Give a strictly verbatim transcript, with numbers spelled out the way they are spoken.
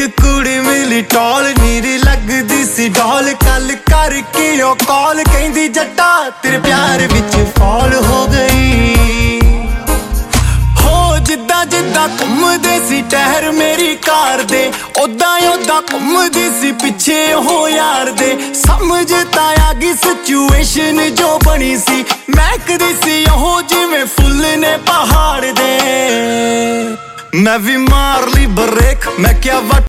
ਕੁੜੀ ਮਿਲੀ ਟੌਲ ਨੀਰੀ ਲੱਗਦੀ ਸੀ ਡੌਲ ਕੱਲ ਕਰਕੇ ਉਹ ਕਾਲ ਕਹਿੰਦੀ ਜੱਟਾ ਤੇਰੇ ਪਿਆਰ ਵਿੱਚ ਫਾਲ ਹੋ ਗਈ ਹੋ ਜਿੱਦਾਂ ਜਿੱਦਾਂ ਘੁੰਮਦੇ ਸੀ ਟਹਿਰ ਮੇਰੀ ਕਾਰ ਦੇ ਉਦਾਂ ਉਦਾਂ ਘੁੰਮਦੀ ਸੀ ਪਿੱਛੇ ਉਹ ਯਾਰ ਦੇ ਸਮਝ ਤਾਂ ਆ ਗਈ ਸਿਚੁਏਸ਼ਨ ਜੋ ਬਣੀ ਸੀ ਮਹਿਕਦੀ ਸੀ ਉਹ ਜਿਵੇਂ ਫੁੱਲ ਨੇ ਪਹਾੜ ਦੇ ਮੈਂ ਵੀ ਮਾਰ ਲਈ ਬਰੇਕ ਮੈਂ ਕਿਹਾ